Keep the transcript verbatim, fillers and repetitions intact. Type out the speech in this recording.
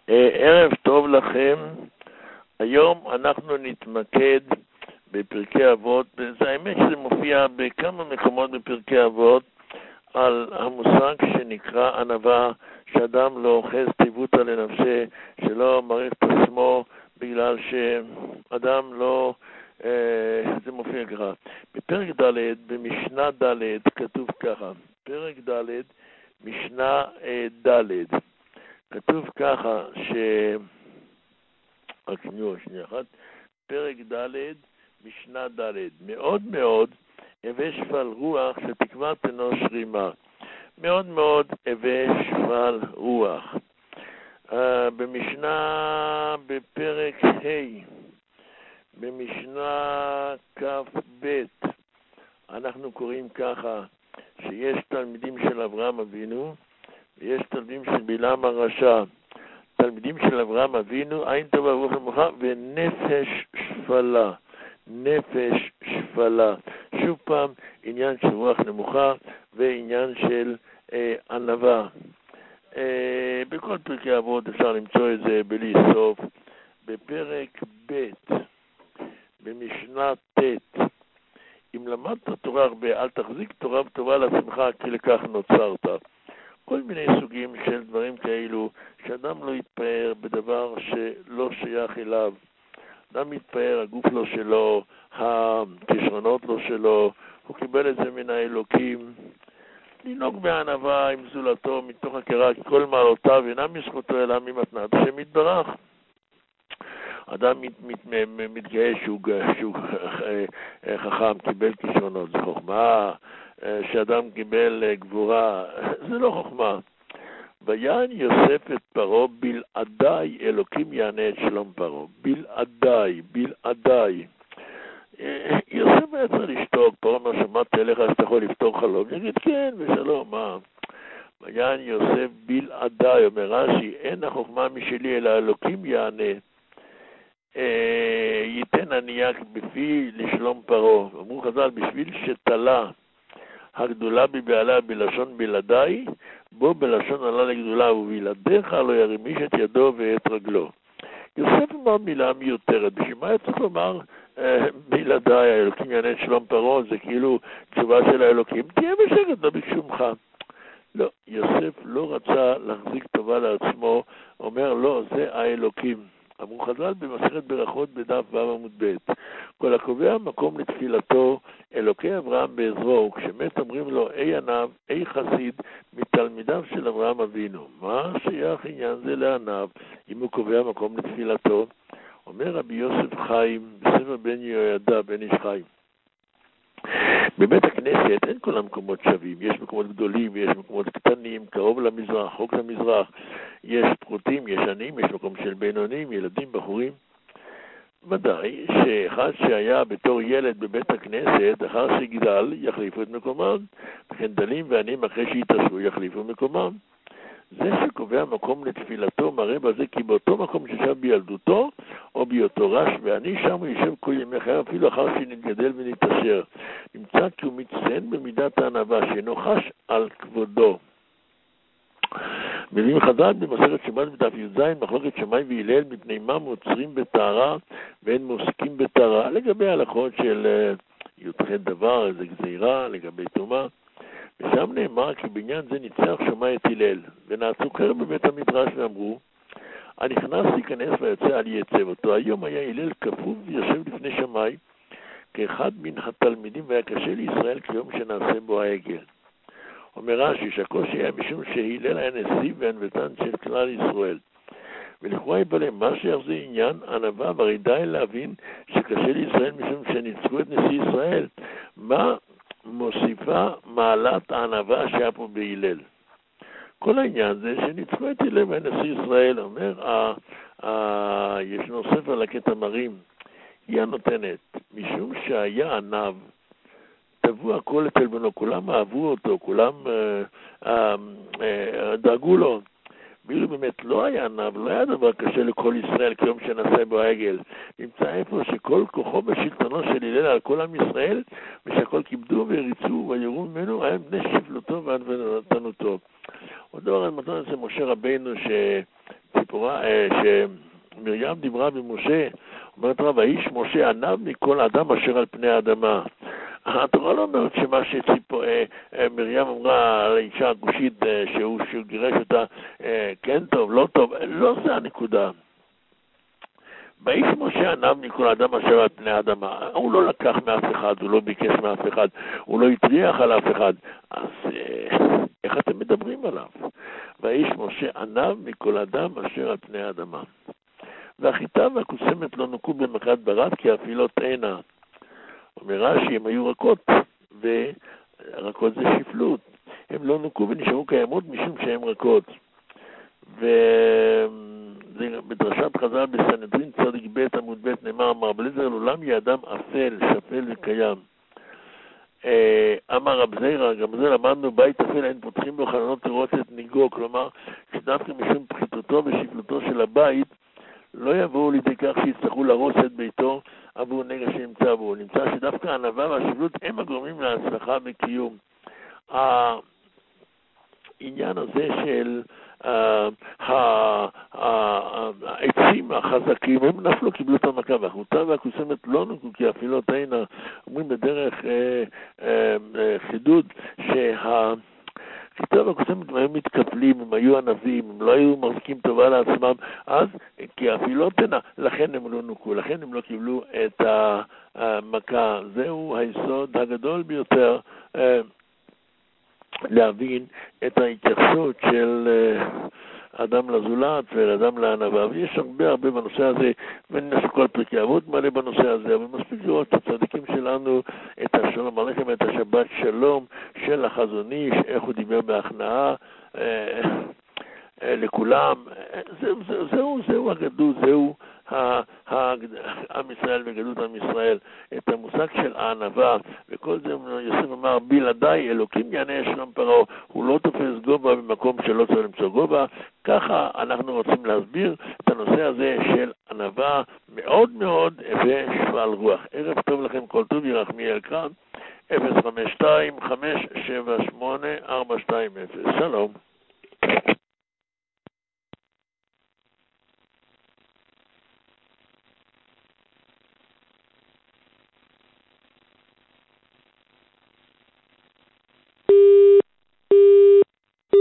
ערב טוב לכם. היום אנחנו נתמקד בפרקי אבות. זה האמת שזה מופיע בכמה מקומות בפרקי אבות על המושג שנקרא ענווה, שאדם לא אוחז טיבותא לנפשי, שלא מעריך את עצמו בגלל שאדם לא, אה, זה מופיע ככה. בפרק ד' במשנה ד' כתוב ככה, פרק ד' משנה אה, ד' כתוב ככה ש... רק שנייה, שנייה אחת. פרק ד' משנה ד' מאוד מאוד הווה שפל רוח שתקווה תנוש רימה. מאוד מאוד הווה שפל רוח. Uh, במשנה בפרק ה' במשנה כ"ב אנחנו קוראים ככה שיש תלמידים של אברהם אבינו ויש תלמידים של בלעם הרשע. תלמידים של אברהם אבינו, עין טובה ורוח נמוכה ונפש שפלה. נפש שפלה. שוב פעם, עניין של רוח נמוכה ועניין של אה, ענווה. אה, בכל פרקי אבות אפשר למצוא את זה בלי סוף. בפרק ב' במשנה ט' אם למדת תורה הרבה, אל תחזיק תורה וטובה לעצמך, כי לכך נוצרת. כל מיני סוגים של דברים כאלו, שאדם לא יתפאר בדבר שלא שייך אליו. אדם יתפאר, הגוף לא שלו, הכישרונות לא שלו, הוא קיבל את זה מן האלוקים. לנהוג בענווה עם זולתו מתוך הכרה, כי כל מעלותיו אינם מזכותו אלא ממתנת השם יתברך. אדם מת, מת, מת, מתגאה שהוא, שהוא חכם, קיבל כישרונות, זה חוכמה. שאדם קיבל גבורה, זה לא חוכמה. ויען יוסף את פרעה בלעדי, אלוקים יענה את שלום פרעה. בלעדי, בלעדי. יוסף היה צריך לשתוק, פרעה אומר שמעתי אליך שאתה יכול לפתור חלום. יגיד כן ושלום, מה? ויען יוסף בלעדי, אומר רש"י, אין החוכמה משלי אלא אלוקים יענה. ייתן ענייה בפי לשלום פרעה. אמרו חז"ל, בשביל שתלה הגדולה בבעלה בלשון בלעדי, בו בלשון עלה לגדולה, ובלעדיך לא ירים איש את ידו ואת רגלו. יוסף אמר מילה מיותרת, בשביל מה צריך לומר אה, בלעדי, האלוקים יענה את שלום פרעה, זה כאילו תשובה של האלוקים, תהיה בשקט, לא ביקשו ממך. לא, יוסף לא רצה להחזיק טובה לעצמו, אומר לא, זה האלוקים. אמרו חז"ל במסכת ברכות בדף ו' עמוד ב', כל הקובע מקום לתפילתו אלוקי אברהם בעזרו, וכשמת אומרים לו אי ענב, אי חסיד, מתלמידיו של אברהם אבינו. מה שייך עניין זה לענב אם הוא קובע מקום לתפילתו? אומר רבי יוסף חיים בספר בן יהוידע בן איש חיים, בבית הכנסת אין כל המקומות שווים, יש מקומות גדולים, יש מקומות קטנים, קרוב למזרח, חוק למזרח, יש פרוטים, יש עניים, יש מקום של בינונים, ילדים, בחורים. ודאי שאחד שהיה בתור ילד בבית הכנסת, אחר שגדל, יחליפו את מקומם, וכן דלים ועניים אחרי שהתעשרו יחליפו מקומם. זה שקובע מקום לתפילתו מראה בזה כי באותו מקום ששב בילדותו או בהיותו רש ואני שם הוא יושב כל ימי חייו אפילו אחר שנתגדל ונתעשר. נמצא כי הוא מצטיין במידת הענווה שאינו חש על כבודו. מביאים חז"ל במסכת שבת בדף י"ז, מחלוקת שמאי והלל מפני מה מוצרים בטהרה ואין מועסקים בטהרה, לגבי ההלכות של י"ח דבר, איזה גזירה, לגבי טומאה. ושם נאמר כי בעניין זה ניצח שמאי את הלל, ונעצו חרב בבית המדרש ואמרו, הנכנס להיכנס ויוצא על יצב אותו. היום היה הלל כפוף ויושב לפני שמאי כאחד מן התלמידים, והיה קשה לישראל כיום שנעשה בו העגל. אומר רש"י שהקושי היה משום שהלל היה נשיא וענוותן של כלל ישראל. ולכאורה יבלה, מה שיחזיר עניין ענווה, והרי די להבין שקשה לישראל משום שניצחו את נשיא ישראל. מה מוסיפה מעלת הענווה שהיה פה בהלל? כל העניין זה שניצחו את הלל ונשיא ישראל. אומר, אה, אה, ישנו ספר לקט המרים, היא הנותנת, משום שהיה ענב, תבוא הכל את אלבנו, כולם אהבו אותו, כולם אה, אה, אה, דאגו לו. ואילו באמת לא היה ענב, לא היה דבר קשה לכל ישראל כיום שנעשה בו העגל. נמצא איפה שכל כוחו בשלטונו של הלל על כל עם ישראל, ושהכל כיבדו והריצו ויראו ממנו, היה בני שפלותו וענוותנותו. עוד דבר על מתן הזה משה רבינו שציפו שציפורה, שמרים דיברה במשה, אומרת רב, האיש משה ענב מכל אדם אשר על פני האדמה. התורה לא אומרת שמה שמרים אמרה על האישה הגושית שהוא גירש אותה, כן טוב, לא טוב, לא זה הנקודה. באיש משה ענב מכל אדם אשר על פני האדמה. הוא לא לקח מאף אחד, הוא לא ביקש מאף אחד, הוא לא הטריח על אף אחד. אז איך אתם מדברים עליו? והאיש משה ענב מכל אדם אשר על פני האדמה. והחיטה והקוסמת לא נוקו במכת ברד, כי הפילות אינה. אומר רש"י, הם היו רכות, ורכות זה שפלות. הם לא נוקו ונשארו קיימות משום שהם רכות. וזה בדרשת חז"ל בסנהדרין צדיק ב' עמוד ב' נאמר, אמר בלזר לעולם יהיה אדם אפל, שפל וקיים. אמר רב זירא, גם זה למדנו, בית אפל אין פותחים בו חלונות לראות את ניגו, כלומר, שדווקא משום פחיתותו ושפלותו של הבית, לא יבואו לידי כך שיצטרכו להרוס את ביתו עבור נגע שנמצא בו. נמצא שדווקא הענווה והשפלות הם הגורמים להצלחה בקיום. העניין הזה של העצים החזקים, הם נפלו, קיבלו את המכה, והחיטה והקוסמת לא נוקו, כי הפילות אינה, אומרים בדרך חידוד שה... חיטה והקוסמת הם היו מתקפלים, הם היו ענבים, הם לא היו מחזיקים טובה לעצמם, אז כי הפילות אינה, לכן הם לא נוקו, לכן הם לא קיבלו את המכה. זהו היסוד הגדול ביותר להבין את ההתייחסות של אדם לזולת ואדם לענווה. ויש הרבה הרבה בנושא הזה, וננסה כל פרקי אבות מלא בנושא הזה, אבל מספיק לראות את הצדיקים שלנו, את השלום עליכם, את השבת שלום של החזון איש, איך הוא דיבר בהכנעה לכולם. זהו, זהו, זהו, זהו הגדול, זהו עם ישראל וגדות עם ישראל, את המושג של הענווה, וכל זה יוסף אמר, בלעדיי אלוקים יענה שלום פרעה, הוא לא תופס גובה במקום שלא צריך למצוא גובה. ככה אנחנו רוצים להסביר את הנושא הזה של ענווה מאוד מאוד ושפל רוח. ערב טוב לכם, כל טוב, ירחמיאל כאן, אפס חמש שתיים חמש שבע שמונה ארבע שתיים אפס. שלום.